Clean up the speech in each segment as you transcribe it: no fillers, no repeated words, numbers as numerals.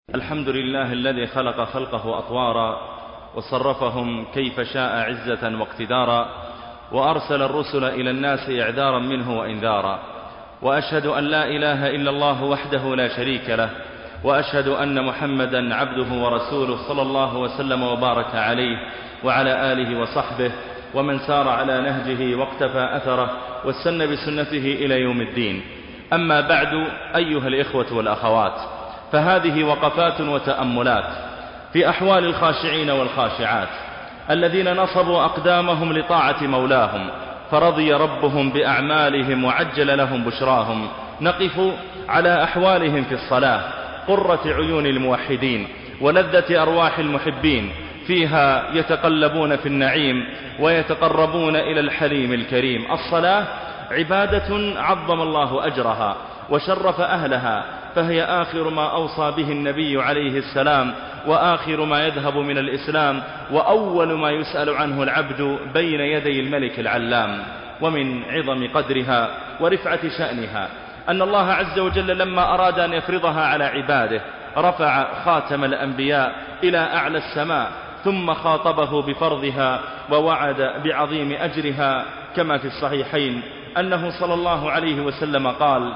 الحمد لله الذي خلق خلقه أطوارا وصرفهم كيف شاء عزة واقتدارا، وأرسل الرسل إلى الناس إعذارا منه وإنذارا، وأشهد أن لا إله إلا الله وحده لا شريك له، وأشهد أن محمدا عبده ورسوله صلى الله وسلم وبارك عليه وعلى آله وصحبه ومن سار على نهجه واقتفى أثره واستنى بسنته إلى يوم الدين. أما بعد، أيها الإخوة والأخوات، فهذه وقفات وتأملات في أحوال الخاشعين والخاشعات الذين نصبوا أقدامهم لطاعة مولاهم فرضي ربهم بأعمالهم وعجل لهم بشراهم. نقف على أحوالهم في الصلاة، قرة عيون الموحدين ولذة أرواح المحبين، فيها يتقلبون في النعيم ويتقربون إلى الحليم الكريم. الصلاة عبادة عظم الله أجرها وشرف أهلها، فهي آخر ما أوصى به النبي عليه السلام، وآخر ما يذهب من الإسلام، وأول ما يسأل عنه العبد بين يدي الملك العلام. ومن عظم قدرها ورفعة شأنها أن الله عز وجل لما أراد أن يفرضها على عباده رفع خاتم الأنبياء إلى أعلى السماء، ثم خاطبه بفرضها ووعد بعظيم أجرها، كما في الصحيحين أنه صلى الله عليه وسلم قال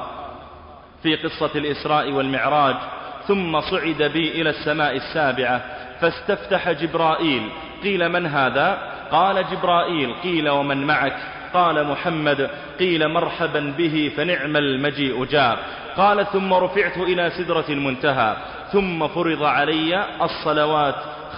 في قصة الإسراء والمعراج: ثم صعد بي إلى السماء السابعة فاستفتح جبرائيل، قيل من هذا؟ قال جبرائيل. قيل ومن معك؟ قال محمد. قيل مرحبا به فنعم المجيء جاء. قال ثم رفعت إلى سدرة المنتهى، ثم فرض علي الصلوات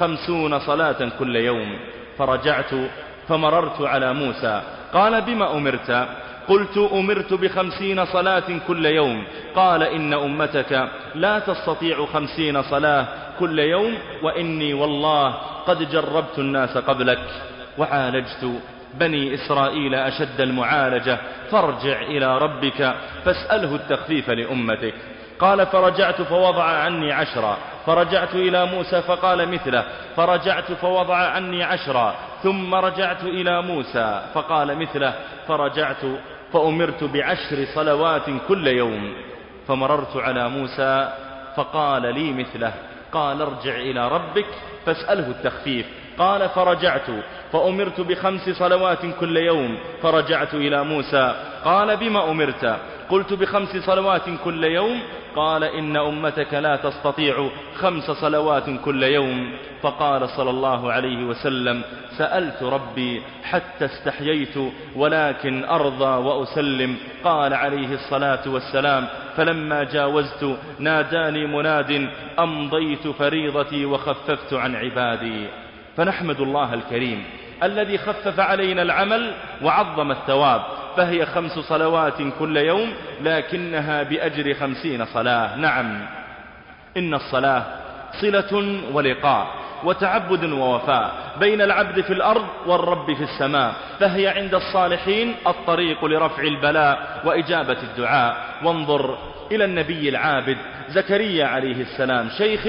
50 صلاة كل يوم، فرجعت فمررت على موسى. قال بما أمرت؟ قلت أمرت ب50 صلاة كل يوم. قال إن أمتك لا تستطيع 50 صلاة كل يوم، وإني والله قد جربت الناس قبلك وعالجت بني إسرائيل أشد المعالجة، فارجع إلى ربك فاسأله التخفيف لأمتك. قال فرجعت فوضع عني 10. فرجعت إلى موسى فقال مثله. فرجعت فوضع عني 10. ثم رجعت إلى موسى فقال مثله. فرجعت فأمرت ب10 صلوات كل يوم. فمررت على موسى فقال لي مثله. قال ارجع إلى ربك فاسأله التخفيف. قال فرجعت فأمرت ب5 صلوات كل يوم. فرجعت إلى موسى قال بما أمرت؟ قلت ب5 صلوات كل يوم. قال إن أمتك لا تستطيع 5 صلوات كل يوم. فقال صلى الله عليه وسلم: سألت ربي حتى استحييت، ولكن أرضى وأسلم. قال عليه الصلاة والسلام: فلما جاوزت ناداني مناد: أمضيت فريضتي وخففت عن عبادي. فنحمد الله الكريم الذي خفف علينا العمل وعظم الثواب، فهي 5 صلوات كل يوم، لكنها بأجر 50 صلاة. نعم، إن الصلاة صلة ولقاء وتعبد ووفاء بين العبد في الأرض والرب في السماء، فهي عند الصالحين الطريق لرفع البلاء وإجابة الدعاء. وانظر إلى النبي العابد زكريا عليه السلام، شيخ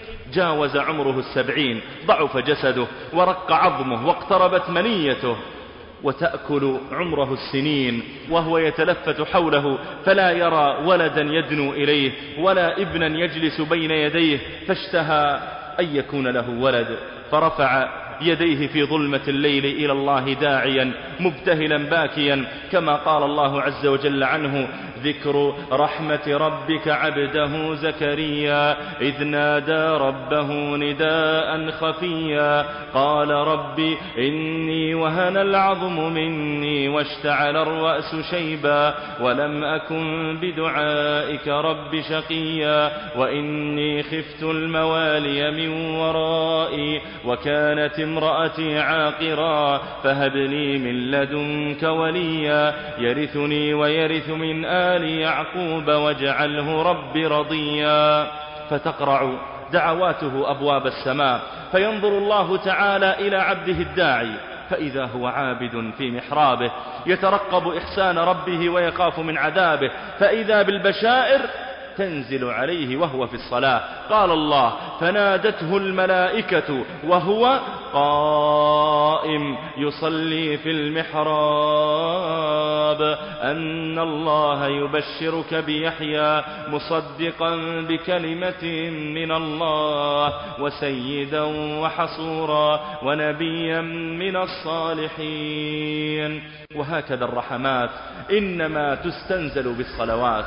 جاوز عمره 70، ضعف جسده ورق عظمه واقتربت منيته، وتأكل عمره السنين وهو يتلفت حوله فلا يرى ولدا يدنو إليه ولا ابنا يجلس بين يديه، فاشتهى أن يكون له ولد، فرفع يديه في ظلمة الليل إلى الله داعيا مبتهلا باكيا، كما قال الله عز وجل عنه: ذكر رحمة ربك عبده زكريا إذ نادى ربه نداء خفيا قال رب إني وهن العظم مني واشتعل الرأس شيبا ولم أكن بدعائك رب شقيا وإني خفت الموالي من ورائي وكانت امرأتي عاقرا فهب لي من لدنك وليا يرثني ويرث من آل يعقوب واجعله رب رضيا. فتقرع دعواته أبواب السماء، فينظر الله تعالى إلى عبده الداعي، فإذا هو عابد في محرابه يترقب إحسان ربه ويخاف من عذابه، فإذا بالبشائر تنزل عليه وهو في الصلاة. قال الله: فنادته الملائكة وهو قائم يصلي في المحراب أن الله يبشرك بيحيى مصدقا بكلمة من الله وسيدا وحصورا ونبيا من الصالحين. وهكذا الرحمات إنما تستنزل بالصلوات.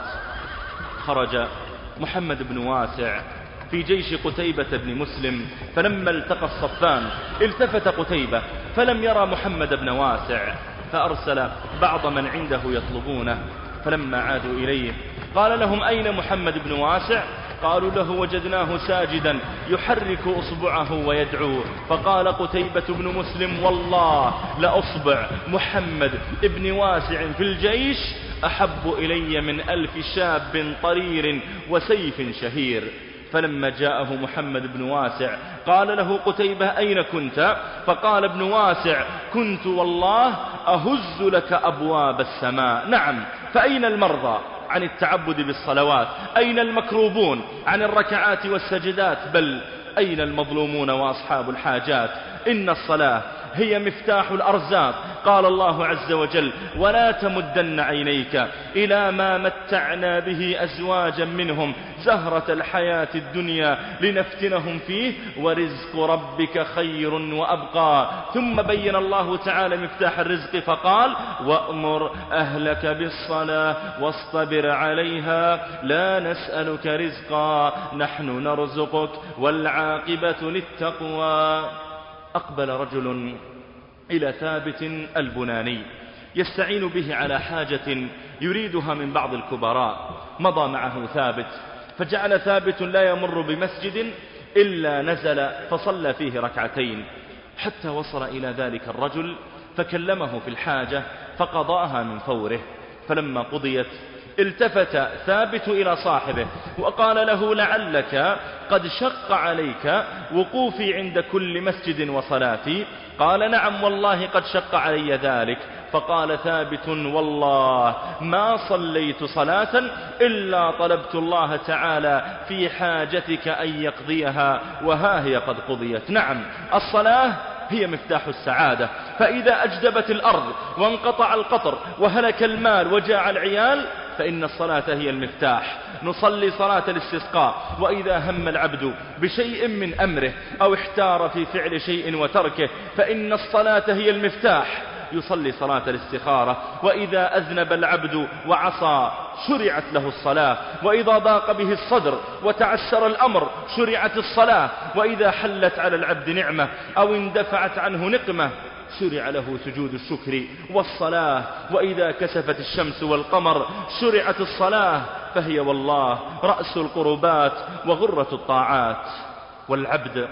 خرج محمد بن واسع في جيش قتيبة بن مسلم، فلما التقى الصفان التفت قتيبة فلم يرى محمد بن واسع، فأرسل بعض من عنده يطلبونه، فلما عادوا إليه قال لهم: أين محمد بن واسع؟ قالوا له: وجدناه ساجدا يحرك أصبعه ويدعو. فقال قتيبة بن مسلم: والله لأصبع محمد بن واسع في الجيش أحب إلي من 1000 شاب طرير وسيف شهير. فلما جاءه محمد بن واسع قال له قتيبة: أين كنت؟ فقال ابن واسع: كنت والله أهز لك أبواب السماء. نعم، فأين المرضى عن التعبد بالصلوات؟ أين المكروبون عن الركعات والسجدات؟ بل أين المظلومون وأصحاب الحاجات؟ إن الصلاة هي مفتاح الأرزاق. قال الله عز وجل: ولا تمدن عينيك إلى ما متعنا به أزواجا منهم زهرة الحياة الدنيا لنفتنهم فيه ورزق ربك خير وأبقى. ثم بين الله تعالى مفتاح الرزق فقال: وأمر أهلك بالصلاة واصطبر عليها لا نسألك رزقا نحن نرزقك والعاقبة للتقوى. أقبل رجل إلى ثابت البناني يستعين به على حاجة يريدها من بعض الكبراء. مضى معه ثابت، فجعل ثابت لا يمر بمسجد إلا نزل فصلى فيه ركعتين حتى وصل إلى ذلك الرجل فكلمه في الحاجة فقضاها من فوره. فلما قضيت التفت ثابت إلى صاحبه وقال له: لعلك قد شق عليك وقوفي عند كل مسجد وصلاتي؟ قال: نعم والله قد شق علي ذلك. فقال ثابت: والله ما صليت صلاة إلا طلبت الله تعالى في حاجتك أن يقضيها، وها هي قد قضيت. نعم، الصلاة هي مفتاح السعادة، فإذا أجدبت الأرض وانقطع القطر وهلك المال وجاع العيال فإن الصلاة هي المفتاح. نصلي صلاة الاستسقاء، وإذا هم العبد بشيء من أمره أو احتار في فعل شيء وتركه فإن الصلاة هي المفتاح. يصلي صلاة الاستخارة، وإذا أذنب العبد وعصى شرعت له الصلاة، وإذا ضاق به الصدر وتعسر الأمر شرعت الصلاة، وإذا حلت على العبد نعمة أو اندفعت عنه نقمة شرع له سجود الشكر والصلاة، وإذا كسفت الشمس والقمر شرعت الصلاة، فهي والله رأس القربات وغرة الطاعات. والعبد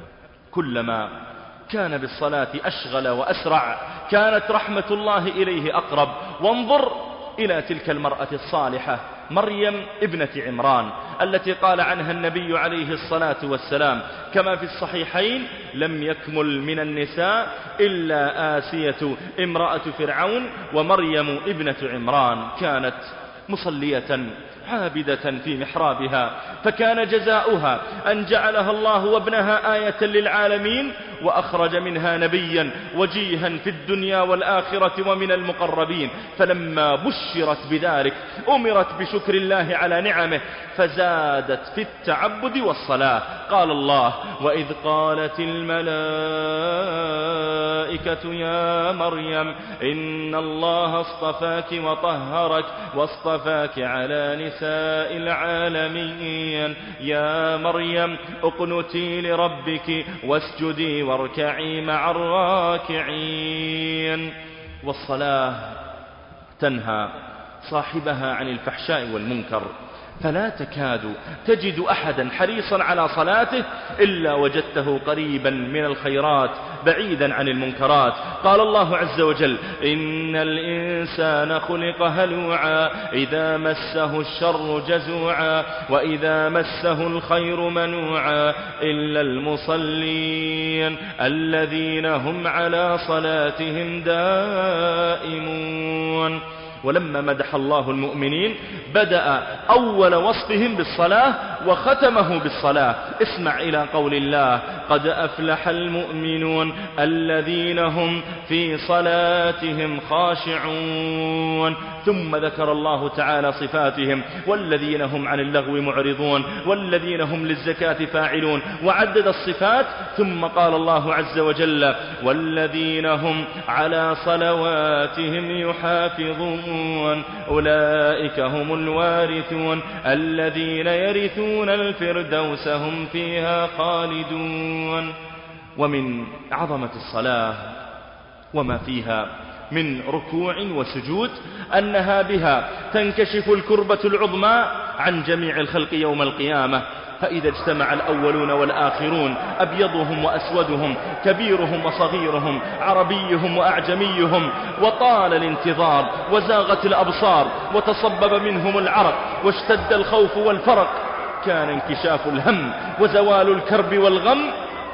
كلما كان بالصلاة أشغل وأسرع كانت رحمة الله إليه أقرب. وانظر إلى تلك المرأة الصالحة مريم ابنة عمران التي قال عنها النبي عليه الصلاة والسلام كما في الصحيحين: لم يكمل من النساء إلا آسية امرأة فرعون ومريم ابنة عمران. كانت مصلية عابدة في محرابها، فكان جزاؤها أن جعلها الله وابنها آية للعالمين، وأخرج منها نبيا وجيها في الدنيا والآخرة ومن المقربين. فلما بشرت بذلك أمرت بشكر الله على نعمه فزادت في التعبد والصلاة. قال الله: وإذ قالت الملائكة يا مريم إن الله اصطفاك وطهرك واصطفاك على نساء العالمين يا مريم اقنتي لربك واسجدي واركعي مع الراكعين. والصلاة تنهى صاحبها عن الفحشاء والمنكر، فلا تكاد تجد أحدا حريصا على صلاته إلا وجدته قريبا من الخيرات بعيدا عن المنكرات. قال الله عز وجل: إن الإنسان خلق هلوعا إذا مسه الشر جزوعا وإذا مسه الخير منوعا إلا المصلين الذين هم على صلاتهم دائمون. ولما مدح الله المؤمنين بدأ أول وصفهم بالصلاة وختمه بالصلاة. اسمع إلى قول الله: قد أفلح المؤمنون الذين هم في صلاتهم خاشعون. ثم ذكر الله تعالى صفاتهم: والذين هم عن اللغو معرضون، والذين هم للزكاة فاعلون، وعدد الصفات. ثم قال الله عز وجل: والذين هم على صلواتهم يحافظون أولئك هم الوارثون الذين يرثون الفردوس هم فيها خالدون. ومن عظمة الصلاة وما فيها من ركوع وسجود أنها بها تنكشف الكربة العظمى عن جميع الخلق يوم القيامة. فإذا اجتمع الأولون والآخرون، أبيضهم وأسودهم، كبيرهم وصغيرهم، عربيهم وأعجميهم، وطال الانتظار وزاغت الأبصار وتصبب منهم العرق واشتد الخوف والفرق، كان انكشاف الهم وزوال الكرب والغم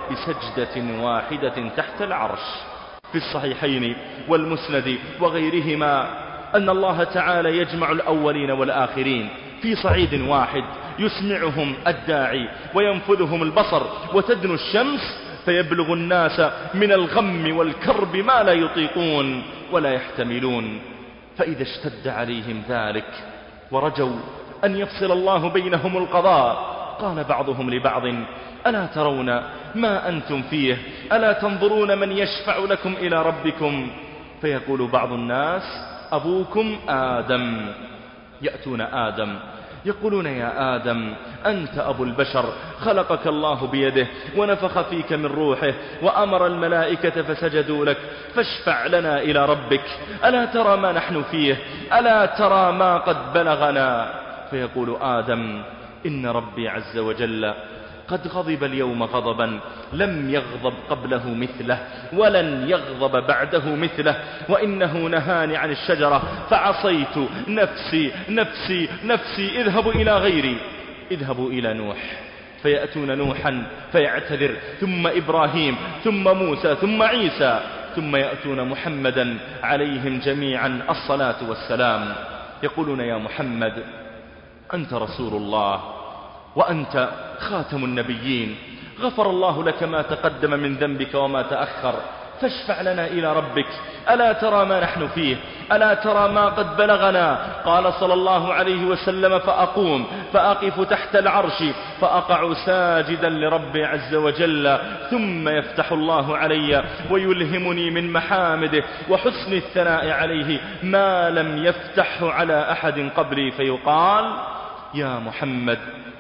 بسجدة واحدة تحت العرش. في الصحيحين والمسند وغيرهما أن الله تعالى يجمع الأولين والآخرين في صعيد واحد، يسمعهم الداعي وينفذهم البصر وتدنو الشمس، فيبلغ الناس من الغم والكرب ما لا يطيقون ولا يحتملون. فإذا اشتد عليهم ذلك ورجوا أن يفصل الله بينهم القضاء، قال بعضهم لبعض: ألا ترون ما أنتم فيه؟ ألا تنظرون من يشفع لكم إلى ربكم؟ فيقول بعض الناس: أبوكم آدم. يأتون آدم يقولون: يا آدم، أنت أبو البشر، خلقك الله بيده ونفخ فيك من روحه وأمر الملائكة فسجدوا لك، فاشفع لنا إلى ربك. ألا ترى ما نحن فيه؟ ألا ترى ما قد بلغنا؟ فيقول آدم: إن ربي عز وجل قد غضب اليوم غضبا لم يغضب قبله مثله ولن يغضب بعده مثله، وإنه نهاني عن الشجرة فعصيت، نفسي نفسي نفسي، اذهبوا إلى غيري، اذهبوا إلى نوح. فيأتون نوحا فيعتذر، ثم إبراهيم، ثم موسى، ثم عيسى، ثم يأتون محمدا عليهم جميعا الصلاة والسلام. يقولون: يا محمد، أنت رسول الله وأنت خاتم النبيين، غفر الله لك ما تقدم من ذنبك وما تأخر، فاشفع لنا إلى ربك. ألا ترى ما نحن فيه؟ ألا ترى ما قد بلغنا؟ قال صلى الله عليه وسلم: فأقوم فأقف تحت العرش فأقع ساجدا لربي عز وجل، ثم يفتح الله علي ويلهمني من محامده وحسن الثناء عليه ما لم يفتحه على أحد قبلي، فيقال: يا محمد،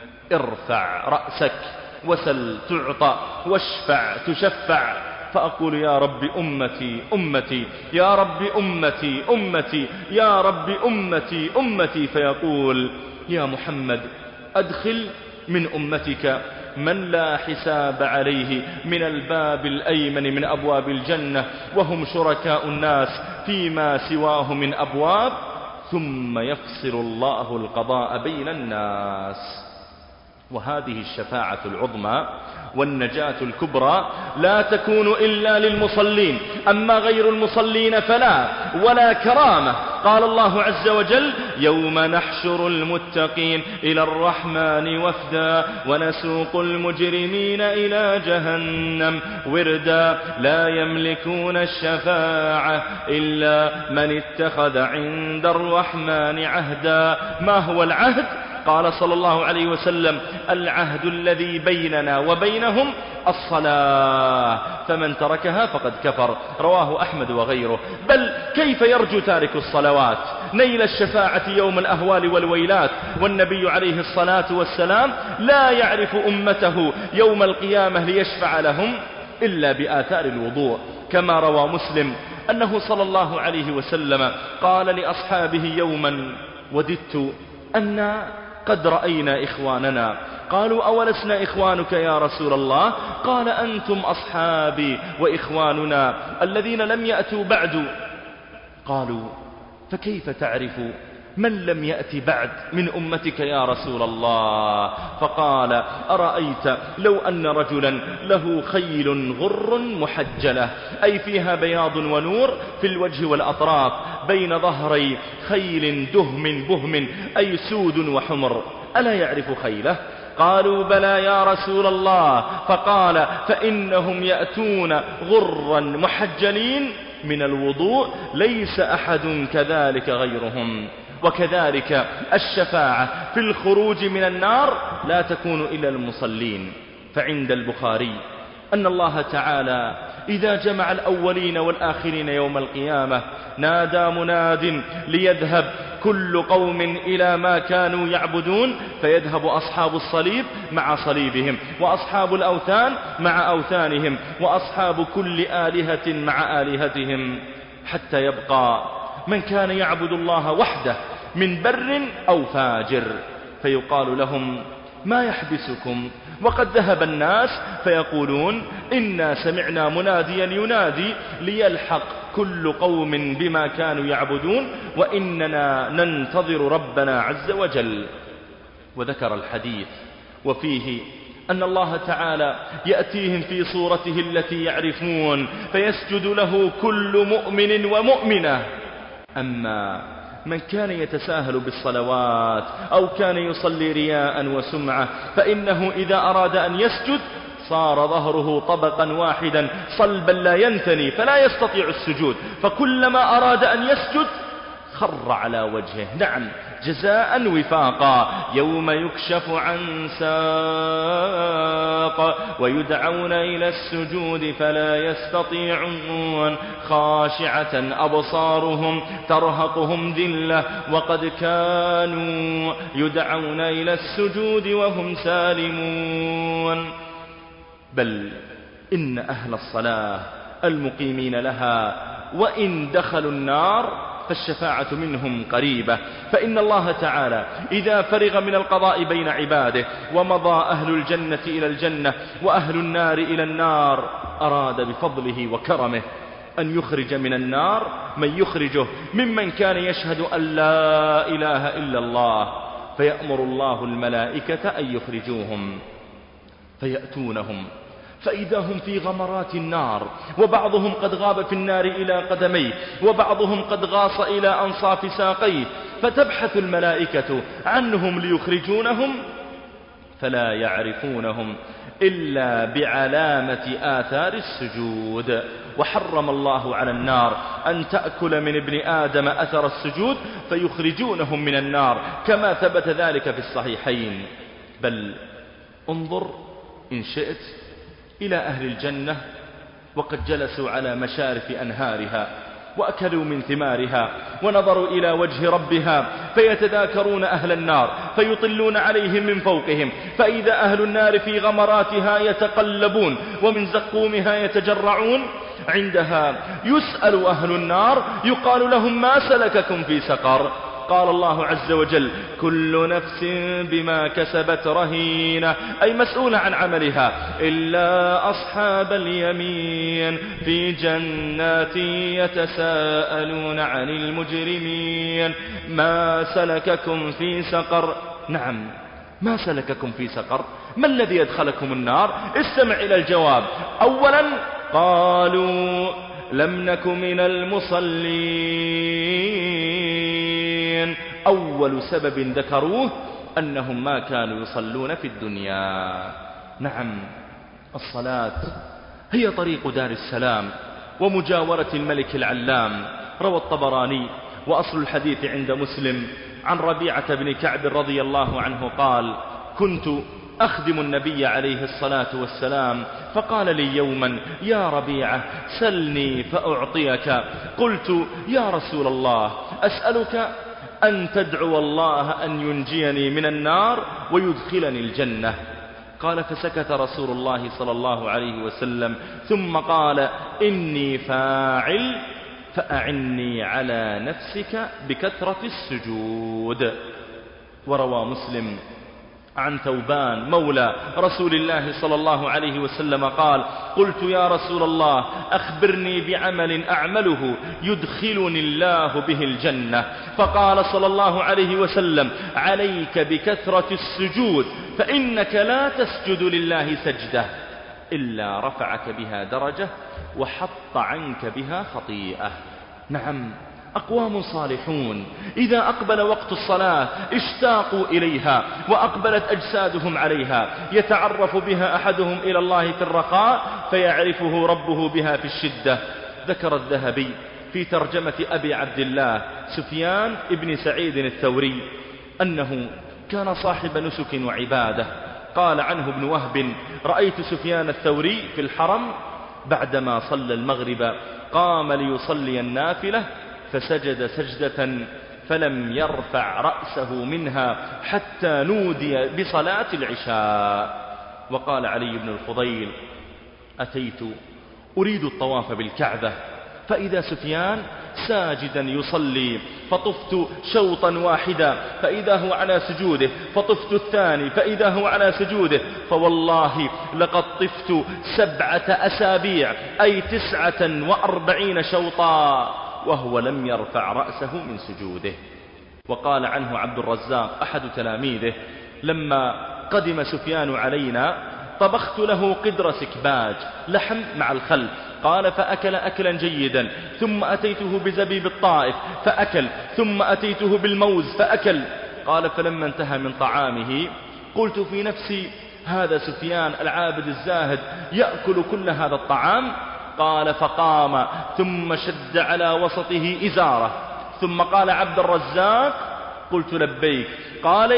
ارفع رأسك وسل تعطى واشفع تشفع. فأقول: يا رب أمتي أمتي، يا رب أمتي أمتي، يا رب أمتي أمتي. فيقول: يا محمد، أدخل من أمتك من لا حساب عليه من الباب الأيمن من أبواب الجنة، وهم شركاء الناس فيما سواه من أبواب، ثم يفصل الله القضاء بين الناس. وهذه الشفاعة العظمى والنجاة الكبرى لا تكون إلا للمصلين، أما غير المصلين فلا، ولا كرامة. قال الله عز وجل: يوم نحشر المتقين إلى الرحمن وفدا ونسوق المجرمين إلى جهنم وردا لا يملكون الشفاعة إلا من اتخذ عند الرحمن عهدا. ما هو العهد؟ قال صلى الله عليه وسلم: العهد الذي بيننا وبينهم الصلاة، فمن تركها فقد كفر. رواه أحمد وغيره. بل كيف يرجو تارك الصلوات نيل الشفاعة يوم الأهوال والويلات؟ والنبي عليه الصلاة والسلام لا يعرف أمته يوم القيامة ليشفع لهم إلا بآثار الوضوء، كما روى مسلم أنه صلى الله عليه وسلم قال لأصحابه يوما: وددت أن قد رأينا إخواننا. قالوا: أولسنا إخوانك يا رسول الله؟ قال: أنتم أصحابي وإخواننا الذين لم يأتوا بعد. قالوا: فكيف تعرف من لم يأتي بعد من أمتك يا رسول الله؟ فقال أرأيت لو أن رجلا له خيل غر محجلة، أي فيها بياض ونور في الوجه والأطراف، بين ظهري خيل دهم بهم، أي سود وحمر، ألا يعرف خيله؟ قالوا بلى يا رسول الله. فقال فإنهم يأتون غرا محجلين من الوضوء، ليس أحد كذلك غيرهم. وكذلك الشفاعة في الخروج من النار لا تكون إلا المصلين. فعند البخاري أن الله تعالى إذا جمع الأولين والآخرين يوم القيامة نادى مناد ليذهب كل قوم إلى ما كانوا يعبدون، فيذهب أصحاب الصليب مع صليبهم، وأصحاب الأوثان مع أوثانهم، وأصحاب كل آلهة مع آلهتهم، حتى يبقى من كان يعبد الله وحده من بر أو فاجر، فيقال لهم ما يحبسكم وقد ذهب الناس؟ فيقولون إنا سمعنا مناديا ينادي ليلحق كل قوم بما كانوا يعبدون وإننا ننتظر ربنا عز وجل. وذكر الحديث وفيه أن الله تعالى يأتيهم في صورته التي يعرفون فيسجد له كل مؤمن ومؤمنة. أما من كان يتساهل بالصلوات أو كان يصلي رياء وسمعة فإنه إذا أراد أن يسجد صار ظهره طبقا واحدا صلبا لا ينثني فلا يستطيع السجود، فكلما أراد أن يسجد خر على وجهه. نعم، جزاء وفاقا. يوم يكشف عن ساق ويدعون إلى السجود فلا يستطيعون، خاشعة أبصارهم ترهقهم ذلة وقد كانوا يدعون إلى السجود وهم سالمون. بل إن أهل الصلاة المقيمين لها وإن دخلوا النار فالشفاعة منهم قريبة، فإن الله تعالى إذا فرغ من القضاء بين عباده ومضى أهل الجنة إلى الجنة وأهل النار إلى النار أراد بفضله وكرمه أن يخرج من النار من يخرجه ممن كان يشهد أن لا إله إلا الله، فيأمر الله الملائكة أن يخرجوهم، فيأتونهم فإذا هم في غمرات النار، وبعضهم قد غاب في النار إلى قدميه، وبعضهم قد غاص إلى أنصاف ساقيه، فتبحث الملائكة عنهم ليخرجونهم فلا يعرفونهم إلا بعلامة آثار السجود. وحرم الله على النار أن تأكل من ابن آدم أثر السجود فيخرجونهم من النار، كما ثبت ذلك في الصحيحين. بل انظر إن شئت إلى أهل الجنة وقد جلسوا على مشارف أنهارها وأكلوا من ثمارها ونظروا إلى وجه ربها، فيتذاكرون أهل النار فيطلون عليهم من فوقهم، فإذا أهل النار في غمراتها يتقلبون ومن زقومها يتجرعون، عندها يسأل أهل النار يقال لهم ما سلككم في سقر؟ قال الله عز وجل كل نفس بما كسبت رهينة، أي مسؤولة عن عملها، إلا أصحاب اليمين في جنات يتساءلون عن المجرمين ما سلككم في سقر؟ نعم، ما سلككم في سقر؟ ما الذي يدخلكم النار؟ استمع إلى الجواب. أولا قالوا لم نك من المصلين، أول سبب ذكروه أنهم ما كانوا يصلون في الدنيا. نعم، الصلاة هي طريق دار السلام ومجاورة الملك العلام. روى الطبراني وأصل الحديث عند مسلم عن ربيعة بن كعب رضي الله عنه قال كنت أخدم النبي عليه الصلاة والسلام فقال لي يوما يا ربيعة سلني فأعطيك، قلت يا رسول الله أسألك أن تدعو الله أن ينجيني من النار ويدخلني الجنة. قال فسكت رسول الله صلى الله عليه وسلم ثم قال إني فاعل فأعني على نفسك بكثرة السجود. وروى مسلم عن ثوبان مولى رسول الله صلى الله عليه وسلم قال: قلت يا رسول الله أخبرني بعمل أعمله يدخلني الله به الجنة، فقال صلى الله عليه وسلم: عليك بكثرة السجود، فإنك لا تسجد لله سجدة إلا رفعك بها درجة وحط عنك بها خطيئة. نعم، أقوام صالحون إذا أقبل وقت الصلاة اشتاقوا إليها وأقبلت أجسادهم عليها، يتعرف بها أحدهم إلى الله في الرخاء فيعرفه ربه بها في الشدة. ذكر الذهبي في ترجمة أبي عبد الله سفيان ابن سعيد الثوري أنه كان صاحب نسك وعبادة. قال عنه ابن وهب: رأيت سفيان الثوري في الحرم بعدما صلى المغرب قام ليصلي النافلة فسجد سجدة فلم يرفع رأسه منها حتى نودي بصلاة العشاء. وقال علي بن الفضيل: أتيت أريد الطواف بالكعبة فإذا سفيان ساجدا يصلي، فطفت شوطا واحدا فإذا هو على سجوده، فطفت الثاني فإذا هو على سجوده، فوالله لقد طفت 7 أسابيع أي 49 شوطا وهو لم يرفع رأسه من سجوده. وقال عنه عبد الرزاق أحد تلاميذه: لما قدم سفيان علينا طبخت له قدر سكباج لحم مع الخل، قال فأكل أكلا جيدا، ثم أتيته بزبيب الطائف فأكل، ثم أتيته بالموز فأكل. قال فلما انتهى من طعامه قلت في نفسي: هذا سفيان العابد الزاهد يأكل كل هذا الطعام؟ قال فقام ثم شد على وسطه إزاره، ثم قال عبد الرزاق: قلت لبيك. قال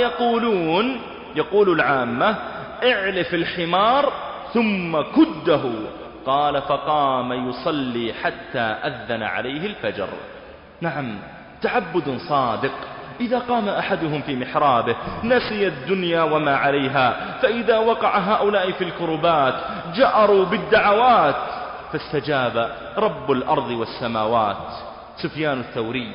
يقول العامة: اعلف الحمار ثم كده. قال فقام يصلي حتى أذن عليه الفجر. نعم، تعبد صادق. إذا قام أحدهم في محرابه نسي الدنيا وما عليها، فإذا وقع هؤلاء في الكربات جأروا بالدعوات فاستجاب رب الأرض والسماوات. سفيان الثوري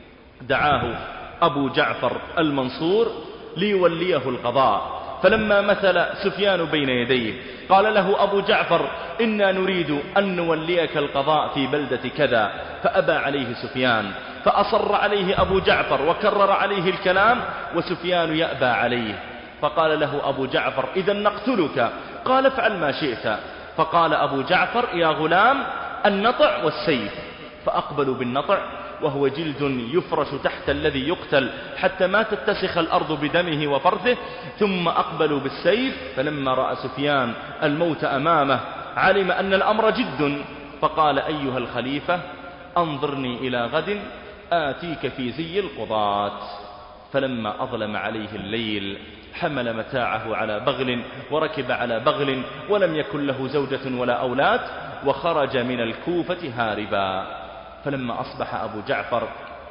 دعاه أبو جعفر المنصور ليوليه القضاء، فلما مثل سفيان بين يديه قال له أبو جعفر: إنا نريد أن نوليك القضاء في بلدة كذا، فأبى عليه سفيان، فأصر عليه أبو جعفر وكرر عليه الكلام وسفيان يأبى عليه، فقال له أبو جعفر: إذا نقتلك. قال افعل ما شئت. فقال أبو جعفر: يا غلام، النطع والسيف. فأقبلوا بالنطع وهو جلد يفرش تحت الذي يقتل حتى ما تتسخ الأرض بدمه وفرثه، ثم أقبلوا بالسيف. فلما رأى سفيان الموت أمامه علم أن الأمر جد، فقال: أيها الخليفة، أنظرني إلى غد آتيك في زي القضاة. فلما أظلم عليه الليل حمل متاعه على بغل وركب على بغل، ولم يكن له زوجة ولا أولاد، وخرج من الكوفة هاربا. فلما أصبح أبو جعفر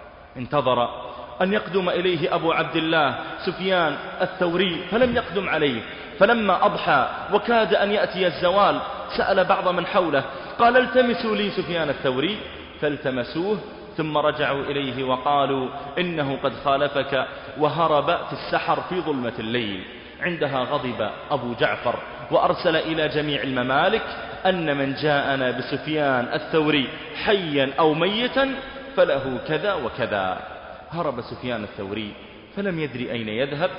انتظر أن يقدم إليه أبو عبد الله سفيان الثوري فلم يقدم عليه، فلما أضحى وكاد أن يأتي الزوال سأل بعض من حوله قال: التمسوا لي سفيان الثوري، فالتمسوه، ثم رجعوا إليه وقالوا: إنه قد خالفك وهرب في السحر في ظلمة الليل. عندها غضب أبو جعفر وأرسل إلى جميع الممالك أن من جاءنا بسفيان الثوري حيا أو ميتا فله كذا وكذا. هرب سفيان الثوري فلم يدري أين يذهب،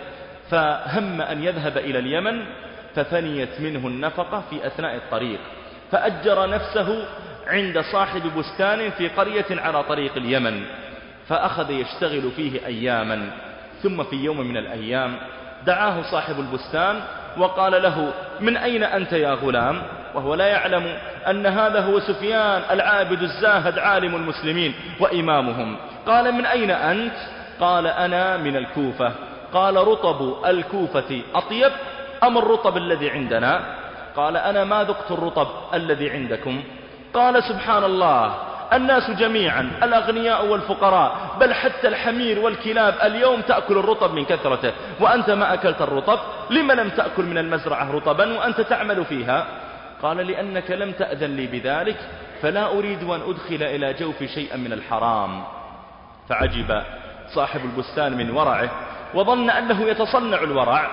فهم أن يذهب إلى اليمن، ففنيت منه النفقة في أثناء الطريق، فأجر نفسه عند صاحب بستان في قرية على طريق اليمن، فأخذ يشتغل فيه أياما. ثم في يوم من الأيام دعاه صاحب البستان وقال له: من أين أنت يا غلام؟ وهو لا يعلم أن هذا هو سفيان العابد الزاهد عالم المسلمين وإمامهم. قال: من أين أنت؟ قال: أنا من الكوفة. قال: رطب الكوفة أطيب أم الرطب الذي عندنا؟ قال: أنا ما ذقت الرطب الذي عندكم. قال: سبحان الله، الناس جميعا الأغنياء والفقراء بل حتى الحمير والكلاب اليوم تأكل الرطب من كثرته، وأنت ما أكلت الرطب. لم لم تأكل من المزرعة رطبا وأنت تعمل فيها؟ قال: لأنك لم تأذن لي بذلك، فلا أريد أن أدخل إلى جوفي شيئا من الحرام. فعجب صاحب البستان من ورعه وظن أنه يتصنع الورع،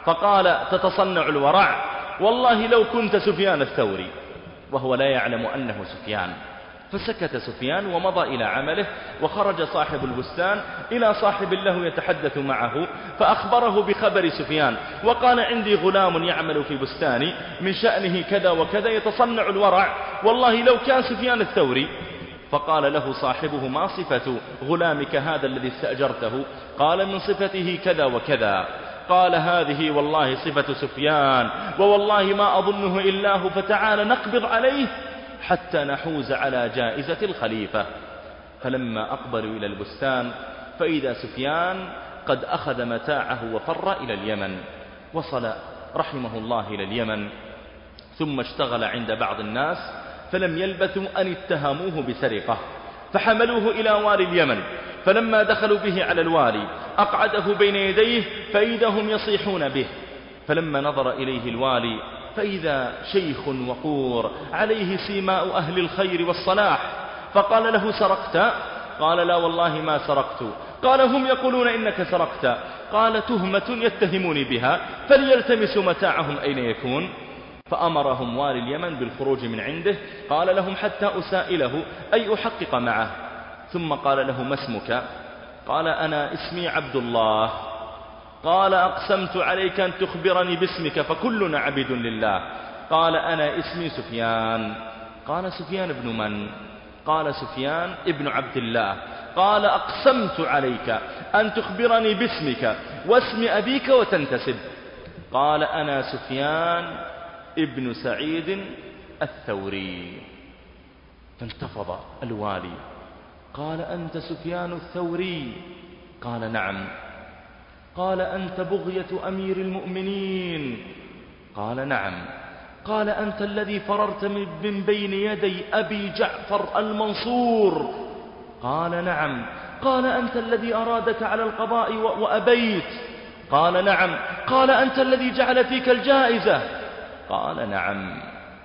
فقال تتصنع الورع، والله لو كنت سفيان الثوري، وهو لا يعلم أنه سفيان. فسكت سفيان ومضى إلى عمله. وخرج صاحب البستان إلى صاحب له يتحدث معه، فأخبره بخبر سفيان وقال عندي غلام يعمل في بستاني من شأنه كذا وكذا يتصنع الورع، والله لو كان سفيان الثوري. فقال له صاحبه ما صفة غلامك هذا الذي استأجرته؟ قال من صفته كذا وكذا. قال هذه والله صفة سفيان، ووالله ما أظنه إلا هو، فتعال نقبض عليه حتى نحوز على جائزة الخليفة. فلما أقبلوا إلى البستان فإذا سفيان قد أخذ متاعه وفر إلى اليمن. وصل رحمه الله إلى اليمن، ثم اشتغل عند بعض الناس، فلم يلبثوا أن اتهموه بسرقة، فحملوه إلى والي اليمن. فلما دخلوا به على الوالي أقعده بين يديه، فإذا هم يصيحون به. فلما نظر إليه الوالي فإذا شيخ وقور عليه سيماء أهل الخير والصلاح، فقال له سرقت؟ قال لا والله ما سرقت. قال هم يقولون إنك سرقت. قال تهمة يتهموني بها، فليلتمسوا متاعهم أين يكون. فأمرهم والي اليمن بالخروج من عنده. قال لهم حتى أسائله أي أحقق معه. ثم قال له ما اسمك؟ قال أنا اسمي عبد الله. قال أقسمت عليك أن تخبرني باسمك، فكلنا عبد لله. قال أنا اسمي سفيان. قال سفيان بن من؟ قال سفيان ابن عبد الله. قال أقسمت عليك أن تخبرني باسمك واسم أبيك وتنتسب. قال أنا سفيان ابن سعيد الثوري. فانتفض الوالي. قال أنت سفيان الثوري؟ قال نعم. قال أنت بغية أمير المؤمنين؟ قال نعم. قال أنت الذي فررت من بين يدي أبي جعفر المنصور؟ قال نعم. قال أنت الذي أرادك على القضاء وأبيت؟ قال نعم. قال أنت الذي جعل فيك الجائزة؟ قال نعم.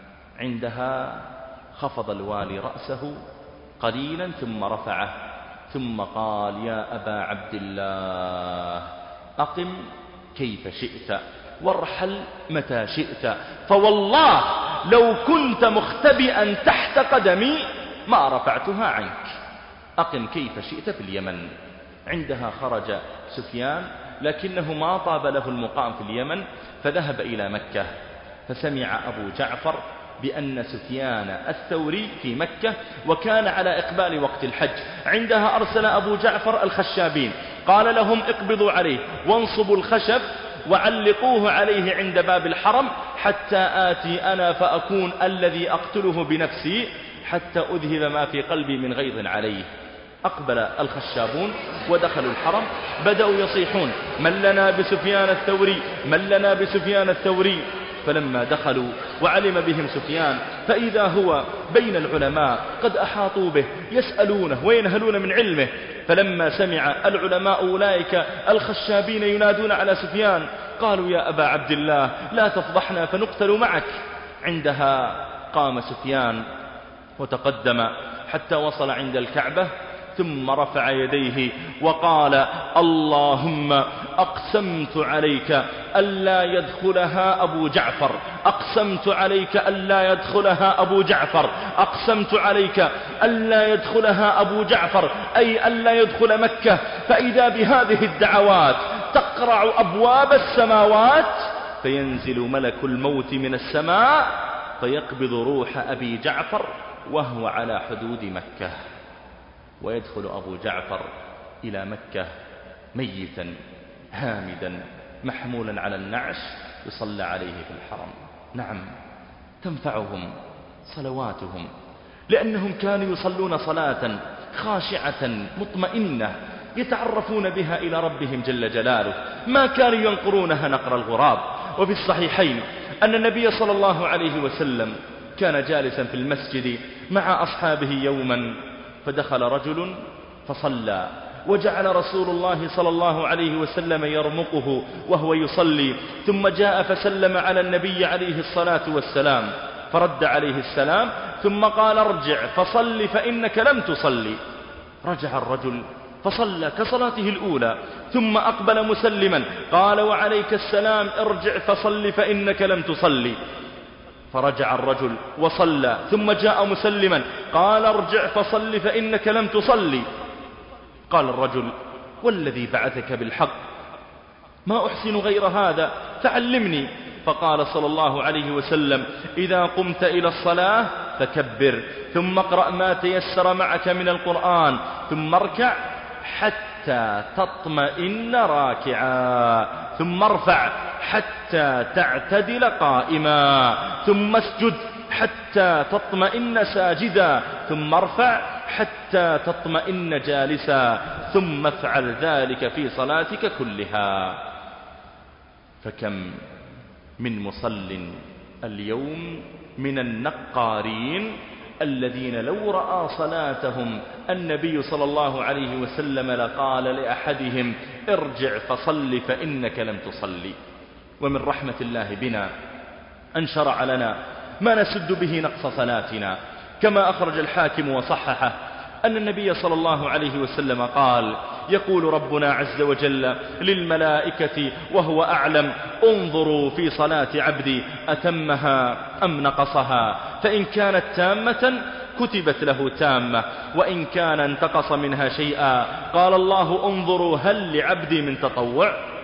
عندها خفض الوالي رأسه قليلا ثم رفعه، ثم قال يا أبا عبد الله أقم كيف شئت وارحل متى شئت، فوالله لو كنت مختبئا تحت قدمي ما رفعتها عنك. أقم كيف شئت في اليمن. عندها خرج سفيان، لكنه ما طاب له المقام في اليمن، فذهب إلى مكة. فسمع أبو جعفر بأن سفيان الثوري في مكة، وكان على إقبال وقت الحج. عندها أرسل أبو جعفر الخشابين، قال لهم اقبضوا عليه وانصبوا الخشب وعلقوه عليه عند باب الحرم، حتى آتي أنا فأكون الذي أقتله بنفسي، حتى أذهب ما في قلبي من غيظ عليه. أقبل الخشابون ودخلوا الحرم، بدأوا يصيحون من لنا بسفيان الثوري، من لنا بسفيان الثوري. فلما دخلوا وعلم بهم سفيان، فإذا هو بين العلماء قد أحاطوا به يسألونه وينهلون من علمه. فلما سمع العلماء أولئك الخشابين ينادون على سفيان، قالوا يا أبا عبد الله لا تفضحنا فنقتل معك. عندها قام سفيان وتقدم حتى وصل عند الكعبة، ثم رفع يديه وقال اللهم أقسمت عليك ألا يدخلها أبو جعفر، أقسمت عليك ألا يدخلها أبو جعفر، أقسمت عليك ألا يدخلها أبو جعفر، أي ألا يدخل مكة. فإذا بهذه الدعوات تقرع أبواب السماوات، فينزل ملك الموت من السماء فيقبض روح أبي جعفر وهو على حدود مكة، ويدخل أبو جعفر إلى مكة ميتا هامدا محمولا على النعش، يصلى عليه في الحرم. نعم، تنفعهم صلواتهم، لأنهم كانوا يصلون صلاة خاشعة مطمئنة يتعرفون بها إلى ربهم جل جلاله، ما كانوا ينقرونها نقر الغراب. وفي الصحيحين أن النبي صلى الله عليه وسلم كان جالسا في المسجد مع أصحابه يوما، فدخل رجل فصلى، وجعل رسول الله صلى الله عليه وسلم يرمقه وهو يصلي، ثم جاء فسلم على النبي عليه الصلاة والسلام، فرد عليه السلام، ثم قال ارجع فصل فإنك لم تصلي. رجع الرجل فصلى كصلاته الأولى ثم أقبل مسلما قال وعليك السلام ارجع فصل فإنك لم تصلي. فرجع الرجل وصلى ثم جاء مسلما قال ارجع فصل فإنك لم تصلي. قال الرجل والذي بعثك بالحق ما أحسن غير هذا فعلمني. فقال صلى الله عليه وسلم إذا قمت إلى الصلاة فكبر ثم اقرأ ما تيسر معك من القرآن ثم اركع حتى تطمئن راكعا ثم ارفع حتى تعتدل قائما ثم اسجد حتى تطمئن ساجدا ثم ارفع حتى تطمئن جالسا ثم افعل ذلك في صلاتك كلها. فكم من مصل اليوم من النقارين الذين لو رأى صلاتهم النبي صلى الله عليه وسلم لقال لأحدهم ارجع فصل فإنك لم تصلي. ومن رحمة الله بنا أن شرع لنا ما نسد به نقص صلاتنا، كما أخرج الحاكم وصححه أن النبي صلى الله عليه وسلم قال يقول ربنا عز وجل للملائكة وهو أعلم انظروا في صلاة عبدي أتمها أم نقصها، فإن كانت تامة كتبت له تامة وإن كان انتقص منها شيئا قال الله انظروا هل لعبدي من تطوع.